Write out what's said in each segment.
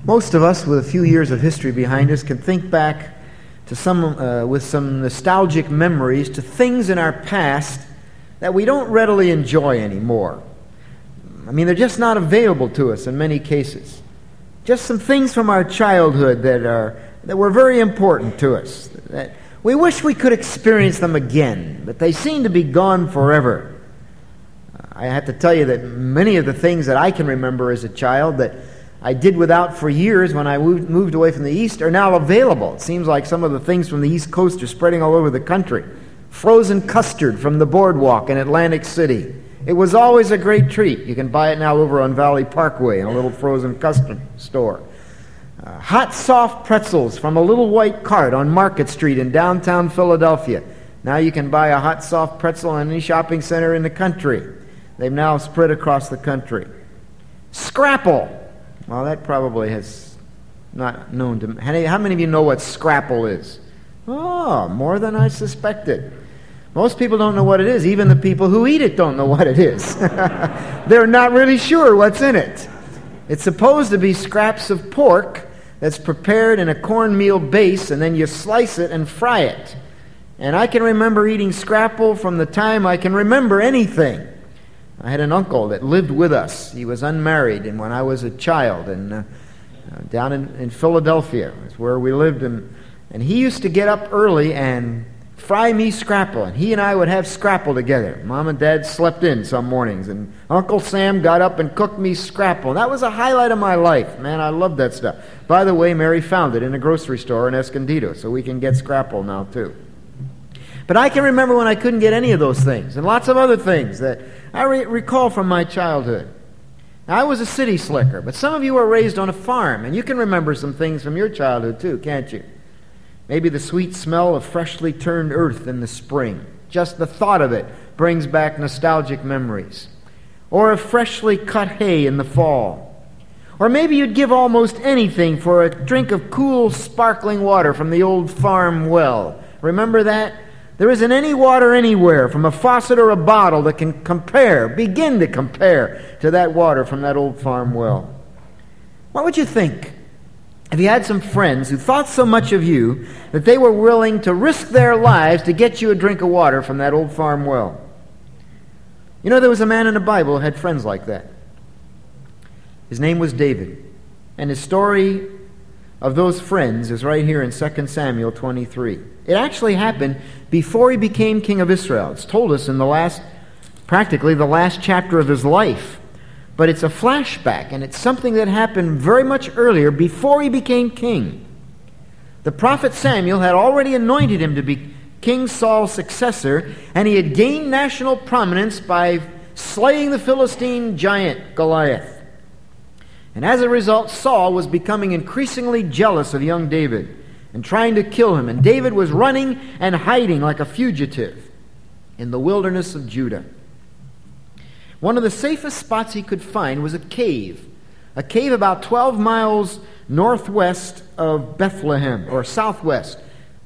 Most of us with a few years of history behind us can think back to with some nostalgic memories to things in our past that we don't readily enjoy anymore. I mean, they're just not available to us in many cases. Just some things from our childhood that were very important to us. That we wish we could experience them again, but they seem to be gone forever. I have to tell you that many of the things that I can remember as a child that I did without for years when I moved away from the East are now available. It seems like some of the things from the East Coast are spreading all over the country. Frozen custard from the boardwalk in Atlantic City. It was always a great treat. You can buy it now over on Valley Parkway in a little frozen custard store. Hot, soft pretzels from a little white cart on Market Street in downtown Philadelphia. Now you can buy a hot, soft pretzel in any shopping center in the country. They've now spread across the country. Scrapple. Well, that probably has not known to... How many of you know what Scrapple is? Oh, more than I suspected. Most people don't know what it is. Even the people who eat it don't know what it is. They're not really sure what's in it. It's supposed to be scraps of pork that's prepared in a cornmeal base, and then you slice it and fry it. And I can remember eating Scrapple from the time I can remember anything. I had an uncle that lived with us. He was unmarried, and when I was a child, and down in Philadelphia is where we lived, and he used to get up early and fry me Scrapple, and he and I would have Scrapple together. Mom and Dad slept in some mornings, and Uncle Sam got up and cooked me Scrapple. And that was a highlight of my life. Man, I loved that stuff. By the way, Mary found it in a grocery store in Escondido, so we can get Scrapple now too. But I can remember when I couldn't get any of those things, and lots of other things that I recall from my childhood. Now, I was a city slicker, but some of you were raised on a farm, and you can remember some things from your childhood too, can't you? Maybe the sweet smell of freshly turned earth in the spring. Just the thought of it brings back nostalgic memories. Or of freshly cut hay in the fall. Or maybe you'd give almost anything for a drink of cool, sparkling water from the old farm well. Remember that? There isn't any water anywhere, from a faucet or a bottle, that can begin to compare to that water from that old farm well. What would you think if you had some friends who thought so much of you that they were willing to risk their lives to get you a drink of water from that old farm well? You know, there was a man in the Bible who had friends like that. His name was David. And his story of those friends is right here in 2 Samuel 23. It actually happened before he became king of Israel. It's told us in practically the last chapter of his life. But it's a flashback, and it's something that happened very much earlier, before he became king. The prophet Samuel had already anointed him to be King Saul's successor, and he had gained national prominence by slaying the Philistine giant Goliath. And as a result, Saul was becoming increasingly jealous of young David and trying to kill him. And David was running and hiding like a fugitive in the wilderness of Judah. One of the safest spots he could find was a cave about 12 miles northwest of Bethlehem, or southwest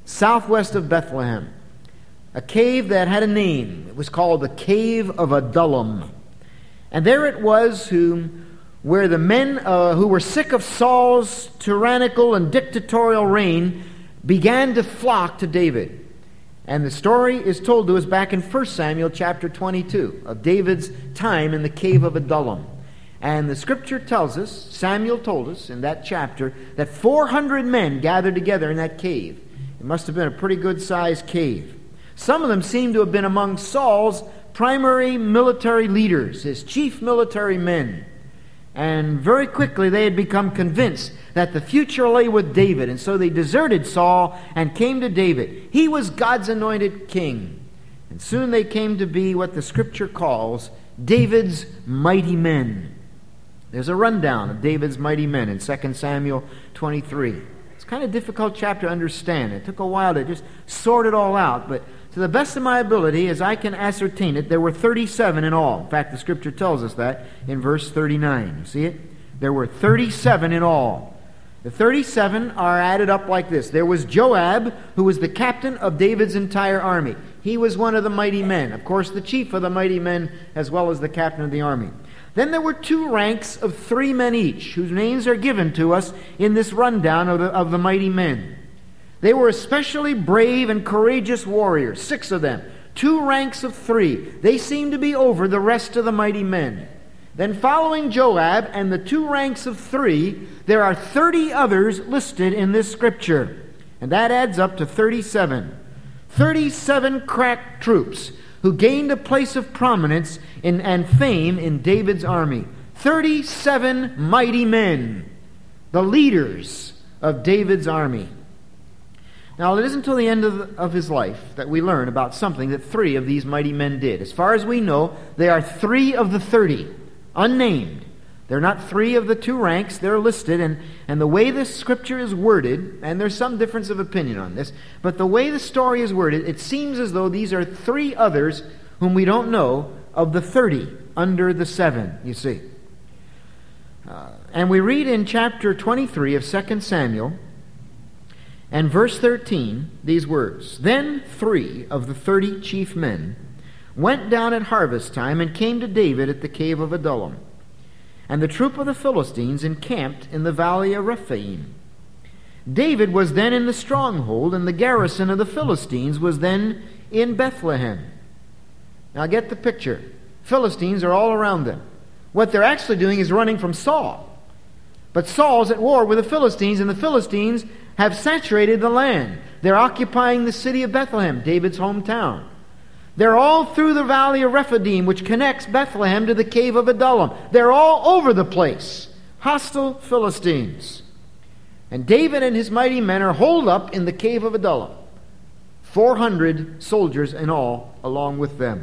of Bethlehem. A cave that had a name. It was called the Cave of Adullam. And there it was where the men who were sick of Saul's tyrannical and dictatorial reign began to flock to David. And the story is told to us back in 1 Samuel chapter 22 of David's time in the Cave of Adullam. And the scripture tells us, Samuel told us in that chapter, that 400 men gathered together in that cave. It must have been a pretty good-sized cave. Some of them seem to have been among Saul's primary military leaders, his chief military men. And very quickly they had become convinced that the future lay with David. And so they deserted Saul and came to David. He was God's anointed king. And soon they came to be what the scripture calls David's mighty men. There's a rundown of David's mighty men in 2 Samuel 23. It's kind of a difficult chapter to understand. It took a while to just sort it all out. But to the best of my ability, as I can ascertain it, there were 37 in all. In fact, the scripture tells us that in verse 39. You see it? There were 37 in all. The 37 are added up like this. There was Joab, who was the captain of David's entire army. He was one of the mighty men. Of course, the chief of the mighty men, as well as the captain of the army. Then there were 2 ranks of 3 men each, whose names are given to us in this rundown of the mighty men. They were especially brave and courageous warriors, 6 of them. 2 ranks of 3. They seem to be over the rest of the mighty men. Then following Joab and the 2 ranks of 3, there are 30 others listed in this scripture. And that adds up to 37. 37 crack troops who gained a place of prominence and fame in David's army. 37 mighty men, the leaders of David's army. Now, it isn't until the end of his life that we learn about something that 3 of these mighty men did. As far as we know, they are 3 of the 30, unnamed. They're not 3 of the 2 ranks. They're listed, and the way this scripture is worded, and there's some difference of opinion on this, but the way the story is worded, it seems as though these are 3 others whom we don't know of the 30 under the 7, you see. And we read in chapter 23 of 2 Samuel, and verse 13, these words, "Then 3 of the 30 chief men went down at harvest time and came to David at the cave of Adullam. And the troop of the Philistines encamped in the valley of Rephaim. David was then in the stronghold, and the garrison of the Philistines was then in Bethlehem." Now get the picture. Philistines are all around them. What they're actually doing is running from Saul. But Saul's at war with the Philistines, and the Philistines have saturated the land. They're occupying the city of Bethlehem, David's hometown. They're all through the valley of Rephaim, which connects Bethlehem to the cave of Adullam. They're all over the place. Hostile Philistines. And David and his mighty men are holed up in the cave of Adullam. 400 soldiers in all along with them.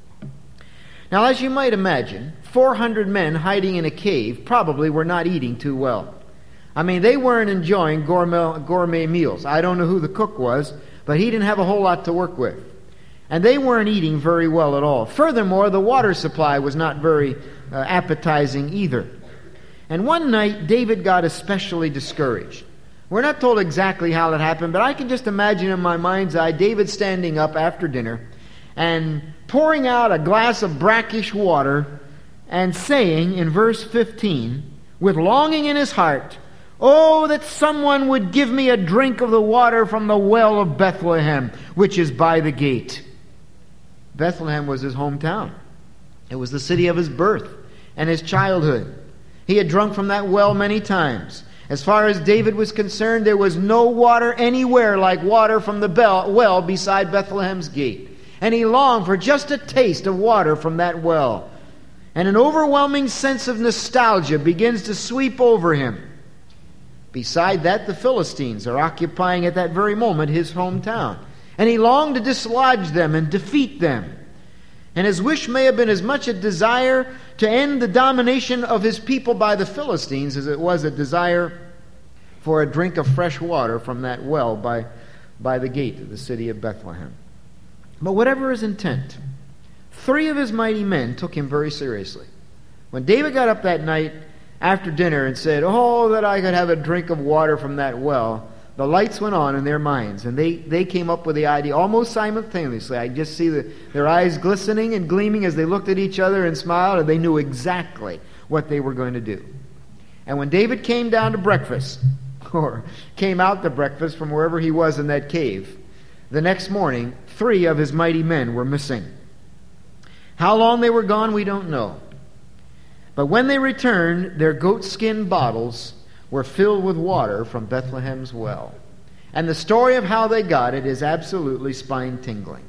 Now, as you might imagine, 400 men hiding in a cave probably were not eating too well. I mean, they weren't enjoying gourmet meals. I don't know who the cook was, but he didn't have a whole lot to work with. And they weren't eating very well at all. Furthermore, the water supply was not very appetizing either. And one night, David got especially discouraged. We're not told exactly how that happened, but I can just imagine in my mind's eye David standing up after dinner and pouring out a glass of brackish water and saying in verse 15, with longing in his heart, "Oh, that someone would give me a drink of the water from the well of Bethlehem, which is by the gate." Bethlehem was his hometown. It was the city of his birth and his childhood. He had drunk from that well many times. As far as David was concerned, there was no water anywhere like water from the well beside Bethlehem's gate. And he longed for just a taste of water from that well. And an overwhelming sense of nostalgia begins to sweep over him. Beside that, the Philistines are occupying at that very moment his hometown. And he longed to dislodge them and defeat them. And his wish may have been as much a desire to end the domination of his people by the Philistines as it was a desire for a drink of fresh water from that well by the gate of the city of Bethlehem. But whatever his intent, 3 of his mighty men took him very seriously. When David got up that night after dinner and said, "Oh, that I could have a drink of water from that well," the lights went on in their minds, and they came up with the idea almost simultaneously. I just see their eyes glistening and gleaming as they looked at each other and smiled, and they knew exactly what they were going to do. And when David came down to breakfast, or came out to breakfast from wherever he was in that cave, the next morning, 3 of his mighty men were missing. How long they were gone, we don't know. But when they returned, their goatskin bottles were filled with water from Bethlehem's well. And the story of how they got it is absolutely spine-tingling.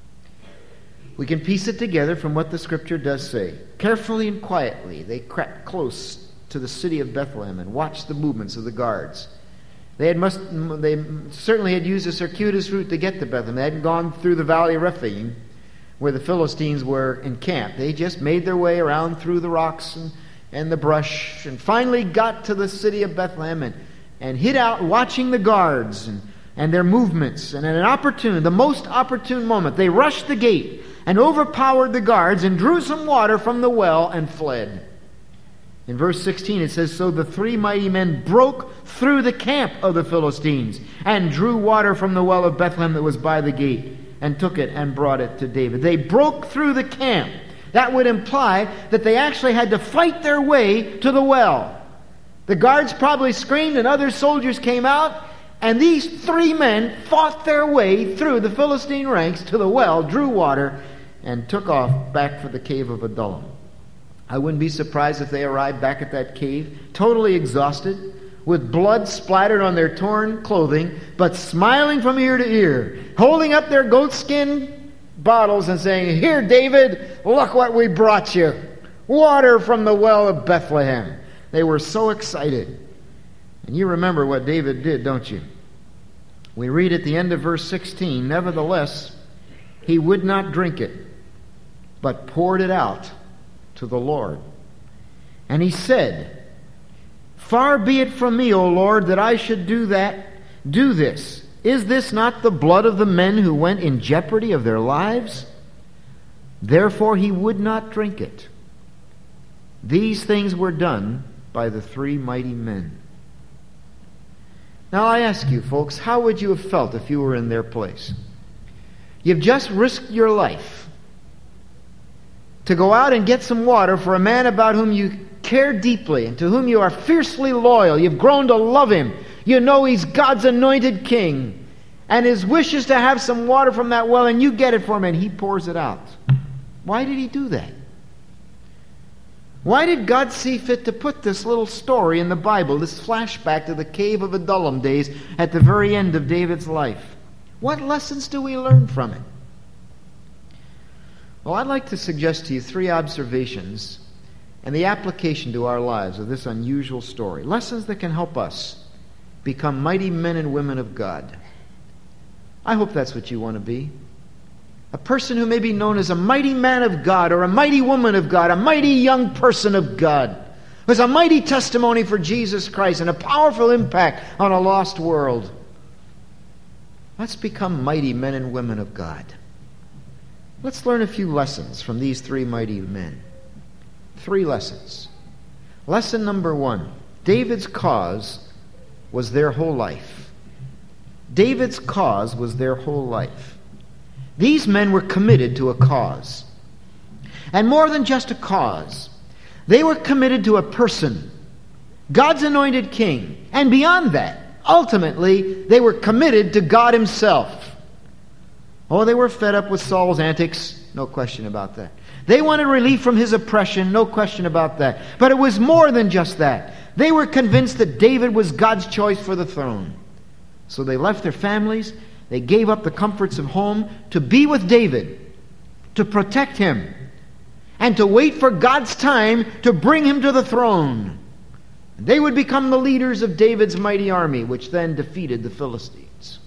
We can piece it together from what the Scripture does say. Carefully and quietly, they crept close to the city of Bethlehem and watched the movements of the guards. They certainly had used a circuitous route to get to Bethlehem. They hadn't gone through the valley of Rephaim, where the Philistines were encamped. They just made their way around through the rocks and the brush, and finally got to the city of Bethlehem and hid out watching the guards and their movements. And at the most opportune moment, they rushed the gate and overpowered the guards and drew some water from the well and fled. In verse 16 it says, "So the 3 mighty men broke through the camp of the Philistines and drew water from the well of Bethlehem that was by the gate and took it and brought it to David." They broke through the camp. That would imply that they actually had to fight their way to the well. The guards probably screamed and other soldiers came out, and these 3 men fought their way through the Philistine ranks to the well, drew water, and took off back for the cave of Adullam. I wouldn't be surprised if they arrived back at that cave, totally exhausted, with blood splattered on their torn clothing, but smiling from ear to ear, holding up their goatskin bottles and saying, "Here, David, look what we brought you. Water from the well of Bethlehem." They were so excited. And you remember what David did, don't you? We read at the end of verse 16, "Nevertheless, he would not drink it, but poured it out to the Lord. And he said, 'Far be it from me, O Lord, that I should do this. Is this not the blood of the men who went in jeopardy of their lives?' Therefore he would not drink it. These things were done by the 3 mighty men." Now I ask you, folks, how would you have felt if you were in their place? You've just risked your life to go out and get some water for a man about whom you care deeply and to whom you are fiercely loyal. You've grown to love him. You know he's God's anointed king. And his wish is to have some water from that well, and you get it for him, and he pours it out. Why did he do that? Why did God see fit to put this little story in the Bible, this flashback to the cave of Adullam days at the very end of David's life? What lessons do we learn from it? Well, I'd like to suggest to you 3 observations and the application to our lives of this unusual story. Lessons that can help us become mighty men and women of God. I hope that's what you want to be. A person who may be known as a mighty man of God or a mighty woman of God, a mighty young person of God, who has a mighty testimony for Jesus Christ and a powerful impact on a lost world. Let's become mighty men and women of God. Let's learn a few lessons from these 3 mighty men. 3 lessons. Lesson number 1. David's cause was their whole life. David's cause was their whole life. These men were committed to a cause. And more than just a cause, they were committed to a person, God's anointed king. And beyond that, ultimately, they were committed to God himself. Oh, they were fed up with Saul's antics, no question about that. They wanted relief from his oppression, no question about that. But it was more than just that. They were convinced that David was God's choice for the throne. So they left their families, they gave up the comforts of home to be with David, to protect him, and to wait for God's time to bring him to the throne. They would become the leaders of David's mighty army, which then defeated the Philistines.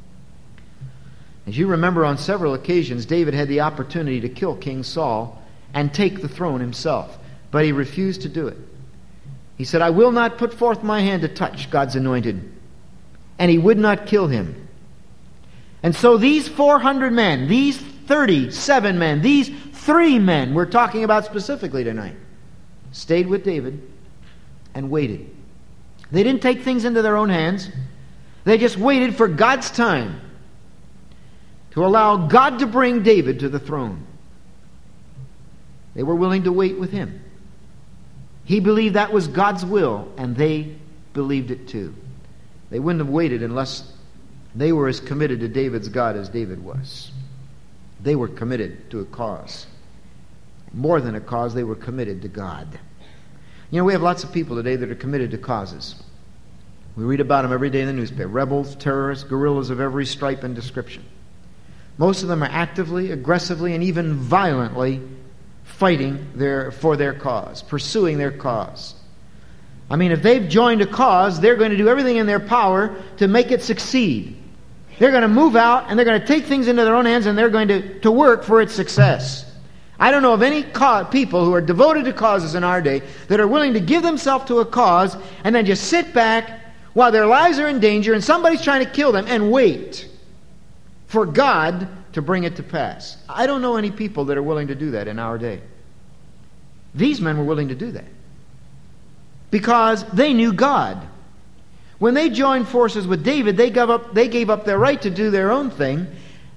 As you remember, on several occasions, David had the opportunity to kill King Saul and take the throne himself, but he refused to do it. He said, "I will not put forth my hand to touch God's anointed." And he would not kill him. And so these 400 men, these 37 men, these 3 men we're talking about specifically tonight, stayed with David and waited. They didn't take things into their own hands. They just waited for God's time to allow God to bring David to the throne. They were willing to wait with him. He believed that was God's will, and they believed it too. They wouldn't have waited unless they were as committed to David's God as David was. They were committed to a cause. More than a cause, they were committed to God. You know, we have lots of people today that are committed to causes. We read about them every day in the newspaper. Rebels, terrorists, guerrillas of every stripe and description. Most of them are actively, aggressively, and even violently fighting for their cause, pursuing their cause. I mean, if they've joined a cause, they're going to do everything in their power to make it succeed. They're going to move out, and they're going to take things into their own hands, and they're going to work for its success. I don't know of any people who are devoted to causes in our day that are willing to give themselves to a cause and then just sit back while their lives are in danger and somebody's trying to kill them and wait for God to bring it to pass. I don't know any people that are willing to do that in our day. These men were willing to do that because they knew God. When they joined forces with David, they gave up their right to do their own thing,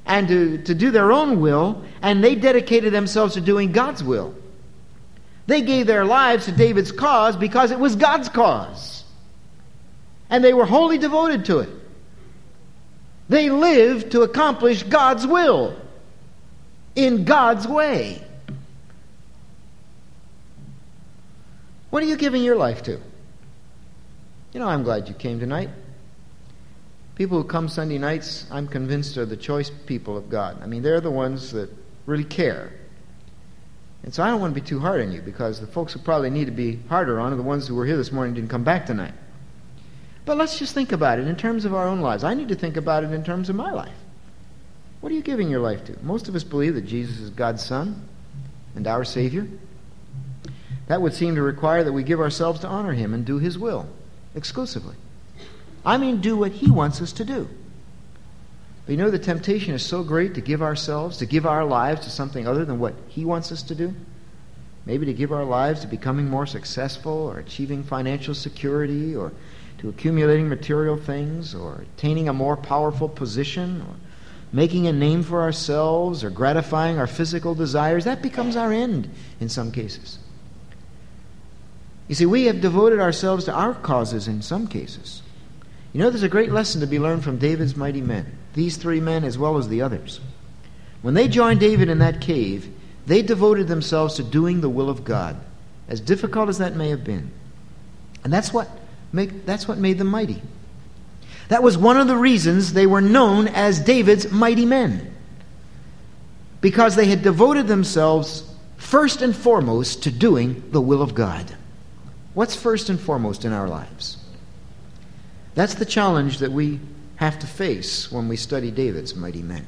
and to do their own will, and they dedicated themselves to doing God's will. They gave their lives to David's cause because it was God's cause. And they were wholly devoted to it. They lived to accomplish God's will in God's way. What are you giving your life to? I'm glad you came tonight. People who come Sunday nights, I'm convinced, are the choice people of God. They're the ones that really care. And so I don't want to be too hard on you, because the folks who probably need to be harder on are the ones who were here this morning and didn't come back tonight. But let's just think about it in terms of our own lives. I need to think about it in terms of my life. What are you giving your life to? Most of us believe that Jesus is God's Son and our Savior. That would seem to require that we give ourselves to honor Him and do His will exclusively. Do what He wants us to do. But the temptation is so great to give ourselves, to give our lives to something other than what He wants us to do. Maybe to give our lives to becoming more successful, or achieving financial security, or to accumulating material things, or attaining a more powerful position, or making a name for ourselves, or gratifying our physical desires. That becomes our end in some cases. You see, we have devoted ourselves to our causes in some cases. There's a great lesson to be learned from David's mighty men, these three men as well as the others. When they joined David in that cave, they devoted themselves to doing the will of God, as difficult as that may have been. And that's what made them mighty. That was one of the reasons they were known as David's mighty men, because they had devoted themselves first and foremost to doing the will of God. What's first and foremost in our lives? That's the challenge that we have to face when we study David's mighty men.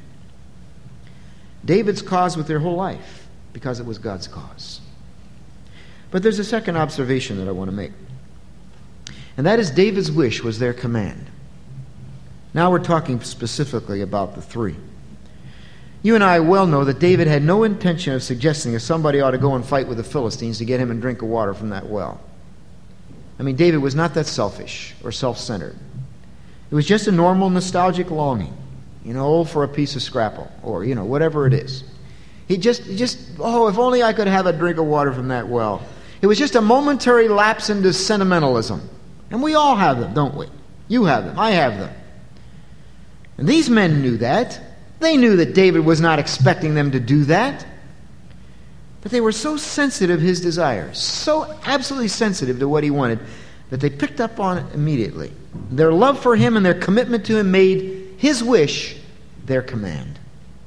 David's cause with their whole life, because it was God's cause. But there's a second observation that I want to make. And that is, David's wish was their command. Now we're talking specifically about the three. You and I well know that David had no intention of suggesting that somebody ought to go and fight with the Philistines to get him a drink of water from that well. David was not that selfish or self-centered. It was just a normal nostalgic longing, for a piece of scrapple, or, whatever it is. He just, if only I could have a drink of water from that well. It was just a momentary lapse into sentimentalism. And we all have them, don't we? You have them. I have them. And these men knew that. They knew that David was not expecting them to do that. But they were so sensitive to his desires, so absolutely sensitive to what he wanted, that they picked up on it immediately. Their love for him and their commitment to him made his wish their command.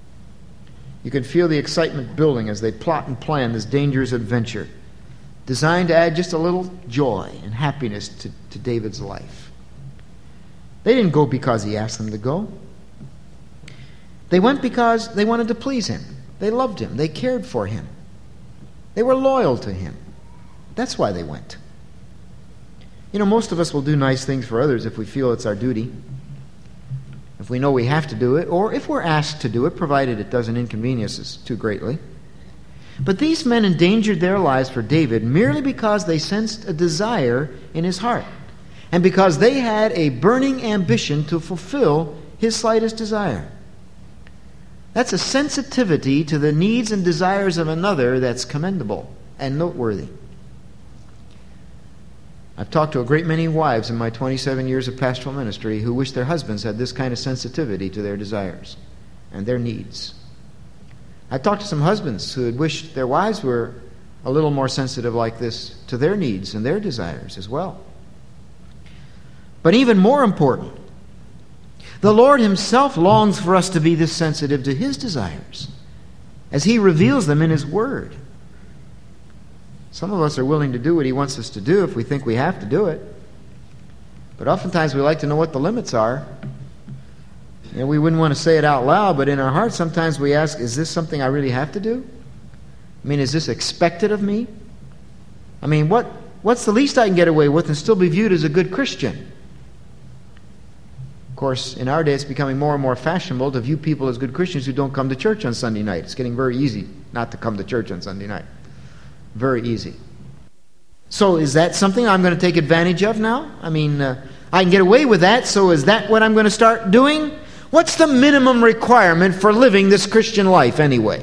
You can feel the excitement building as they plot and plan this dangerous adventure, designed to add just a little joy and happiness to David's life. They didn't go because he asked them to go. They went because they wanted to please him. They loved him. They cared for him. They were loyal to him. That's why they went. Most of us will do nice things for others if we feel it's our duty, if we know we have to do it, or if we're asked to do it, provided it doesn't inconvenience us too greatly. But these men endangered their lives for David merely because they sensed a desire in his heart, and because they had a burning ambition to fulfill his slightest desire. That's a sensitivity to the needs and desires of another that's commendable and noteworthy. I've talked to a great many wives in my 27 years of pastoral ministry who wish their husbands had this kind of sensitivity to their desires and their needs. I've talked to some husbands who had wished their wives were a little more sensitive like this to their needs and their desires as well. But even more important, the Lord himself longs for us to be this sensitive to his desires as he reveals them in his word. Some of us are willing to do what he wants us to do if we think we have to do it. But oftentimes we like to know what the limits are. We wouldn't want to say it out loud, but in our hearts sometimes we ask, is this something I really have to do? Is this expected of me? What's the least I can get away with and still be viewed as a good Christian? Of course, in our day, it's becoming more and more fashionable to view people as good Christians who don't come to church on Sunday night. It's getting very easy not to come to church on Sunday night. Very easy. So is that something I'm going to take advantage of now? I can get away with that, so is that what I'm going to start doing? What's the minimum requirement for living this Christian life anyway?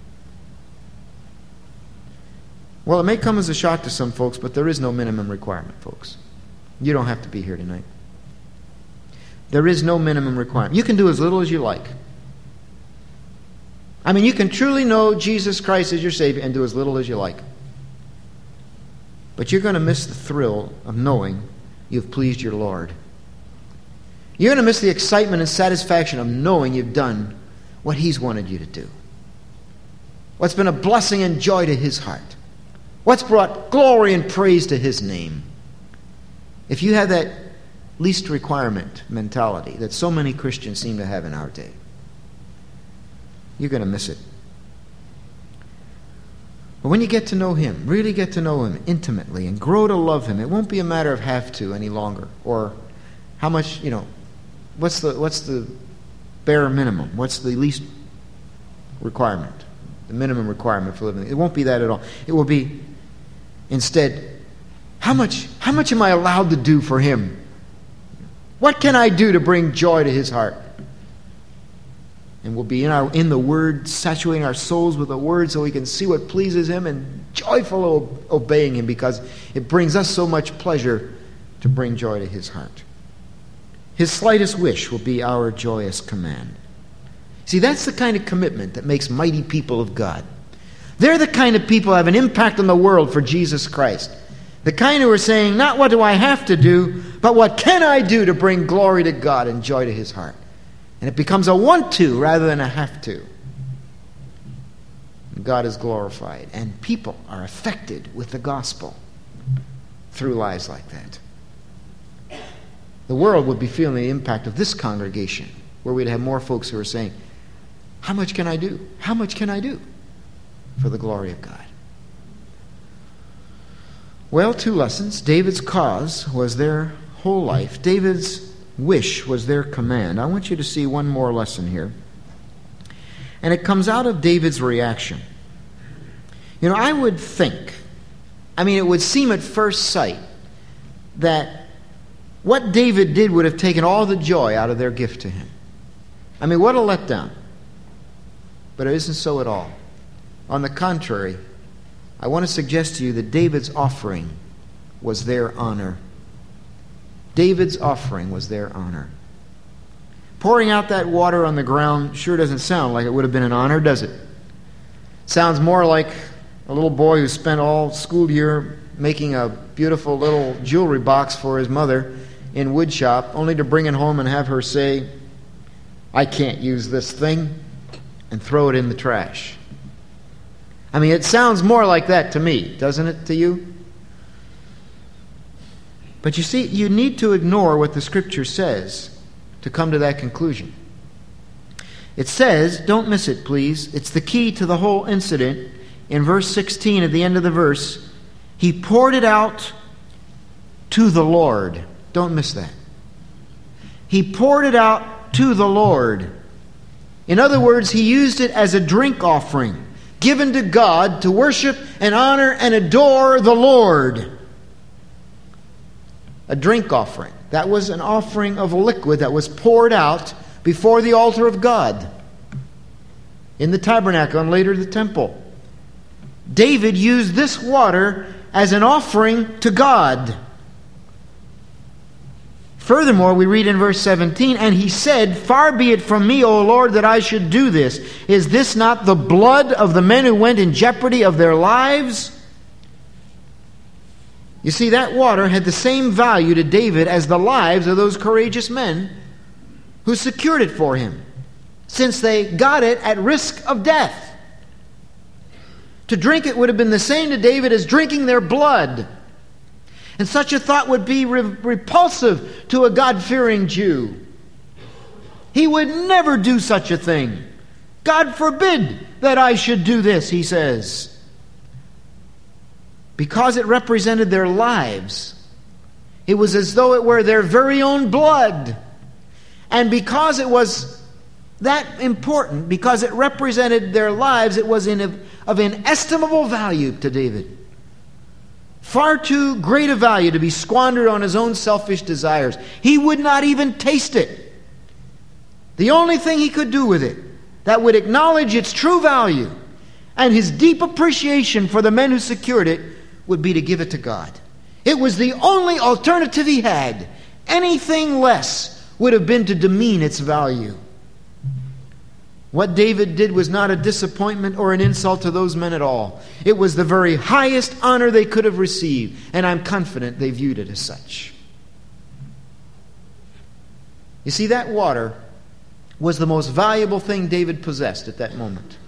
Well, it may come as a shock to some folks, but there is no minimum requirement, folks. You don't have to be here tonight. There is no minimum requirement. You can do as little as you like. I mean, you can truly know Jesus Christ as your Savior and do as little as you like. But you're going to miss the thrill of knowing you've pleased your Lord. You're going to miss the excitement and satisfaction of knowing you've done what He's wanted you to do. What's been a blessing and joy to His heart. What's brought glory and praise to His name. If you have that least requirement mentality that so many Christians seem to have in our day, you're going to miss it. But when you get to know Him, really get to know Him intimately and grow to love Him, it won't be a matter of have to any longer. Or how much, what's the bare minimum? What's the least requirement? The minimum requirement for living. It won't be that at all. It will be, instead, how much am I allowed to do for Him? What can I do to bring joy to His heart? And we'll be in the Word, saturating our souls with the Word so we can see what pleases Him and joyfully obeying Him, because it brings us so much pleasure to bring joy to His heart. His slightest wish will be our joyous command. See, that's the kind of commitment that makes mighty people of God. They're the kind of people who have an impact on the world for Jesus Christ. The kind who are saying, not what do I have to do, but what can I do to bring glory to God and joy to His heart. And it becomes a want-to rather than a have-to. God is glorified, and people are affected with the gospel through lives like that. The world would be feeling the impact of this congregation, where we'd have more folks who are saying, how much can I do? How much can I do for the glory of God? Well, 2 lessons. David's cause was their whole life. David's wish was their command. I want you to see one more lesson here. And it comes out of David's reaction. I would think, it would seem at first sight that what David did would have taken all the joy out of their gift to him. What a letdown. But it isn't so at all. On the contrary, I want to suggest to you that David's offering was their honor. David's offering was their honor. Pouring out that water on the ground sure doesn't sound like it would have been an honor, does it? Sounds more like a little boy who spent all school year making a beautiful little jewelry box for his mother in wood shop, only to bring it home and have her say, I can't use this thing, and throw it in the trash. It sounds more like that to me, doesn't it to you? But you see, you need to ignore what the Scripture says to come to that conclusion. It says, don't miss it, please. It's the key to the whole incident. In verse 16, at the end of the verse, he poured it out to the Lord. Don't miss that. He poured it out to the Lord. In other words, he used it as a drink offering, given to God to worship and honor and adore the Lord. A drink offering. That was an offering of a liquid that was poured out before the altar of God in the tabernacle and later the temple. David used this water as an offering to God. Furthermore, we read in verse 17, and he said, far be it from me, O Lord, that I should do this. Is this not the blood of the men who went in jeopardy of their lives? You see, that water had the same value to David as the lives of those courageous men who secured it for him, since they got it at risk of death. To drink it would have been the same to David as drinking their blood. And such a thought would be repulsive to a God-fearing Jew. He would never do such a thing. God forbid that I should do this, he says. Because it represented their lives. It was as though it were their very own blood. And because it was that important, because it represented their lives, it was of inestimable value to David. Far too great a value to be squandered on his own selfish desires. He would not even taste it. The only thing he could do with it that would acknowledge its true value and his deep appreciation for the men who secured it would be to give it to God. It was the only alternative he had. Anything less would have been to demean its value. What David did was not a disappointment or an insult to those men at all. It was the very highest honor they could have received, and I'm confident they viewed it as such. You see, that water was the most valuable thing David possessed at that moment.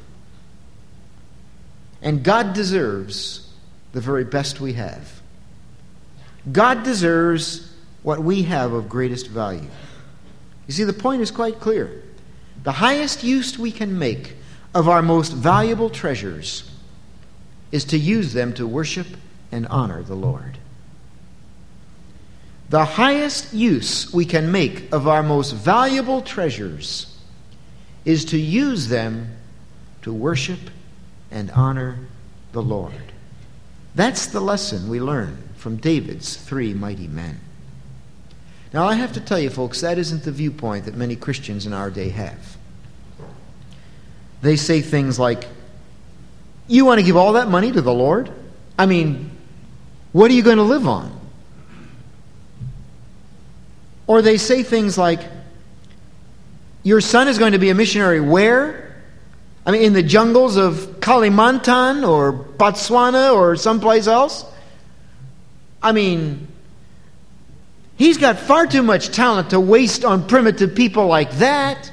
And God deserves the very best we have. God deserves what we have of greatest value. You see, the point is quite clear. The highest use we can make of our most valuable treasures is to use them to worship and honor the Lord. The highest use we can make of our most valuable treasures is to use them to worship and honor the Lord. That's the lesson we learn from David's 3 mighty men. Now, I have to tell you, folks, that isn't the viewpoint that many Christians in our day have. They say things like, you want to give all that money to the Lord? I mean, what are you going to live on? Or they say things like, your son is going to be a missionary where? I mean, in the jungles of Kalimantan or Botswana or someplace else? I mean, he's got far too much talent to waste on primitive people like that.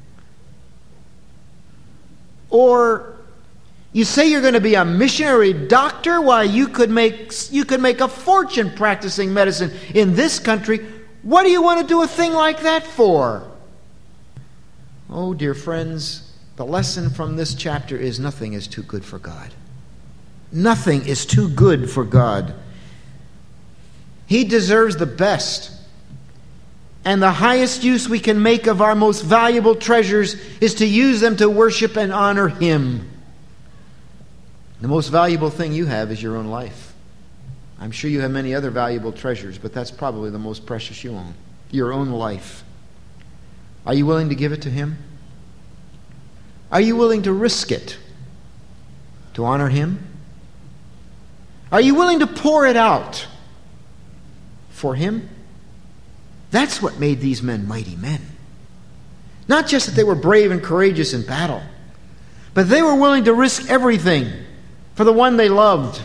Or you say you're going to be a missionary doctor? Why, you could make a fortune practicing medicine in this country. What do you want to do a thing like that for? Oh, dear friends, the lesson from this chapter is nothing is too good for God. Nothing is too good for God. He deserves the best. And the highest use we can make of our most valuable treasures is to use them to worship and honor Him. The most valuable thing you have is your own life. I'm sure you have many other valuable treasures, but that's probably the most precious you own. Your own life. Are you willing to give it to Him? Are you willing to risk it to honor Him? Are you willing to pour it out for Him? That's what made these men mighty men. Not just that they were brave and courageous in battle, but they were willing to risk everything for the one they loved.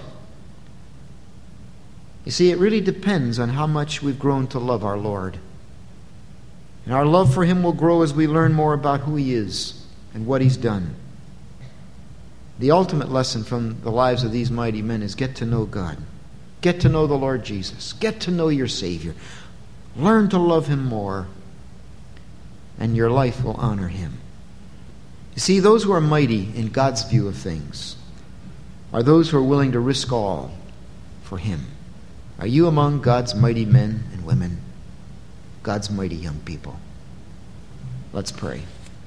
You see, it really depends on how much we've grown to love our Lord. And our love for Him will grow as we learn more about who He is and what He's done. The ultimate lesson from the lives of these mighty men is get to know God. Get to know the Lord Jesus. Get to know your Savior. Learn to love Him more, and your life will honor Him. You see, those who are mighty in God's view of things are those who are willing to risk all for Him. Are you among God's mighty men and women? God's mighty young people? Let's pray.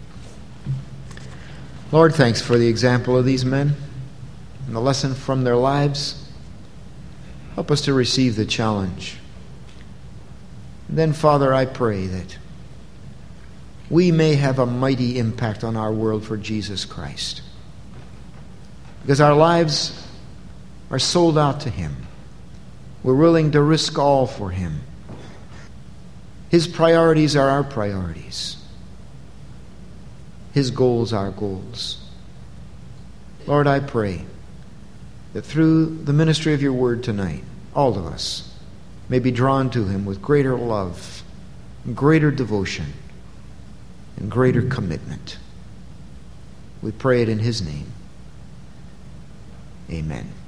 Lord, thanks for the example of these men and the lesson from their lives. Help us to receive the challenge. And then, Father, I pray that we may have a mighty impact on our world for Jesus Christ. Because our lives are sold out to Him. We're willing to risk all for Him. His priorities are our priorities. His goals are our goals. Lord, I pray that through the ministry of your word tonight, all of us may be drawn to Him with greater love, greater devotion, and greater commitment. We pray it in His name. Amen.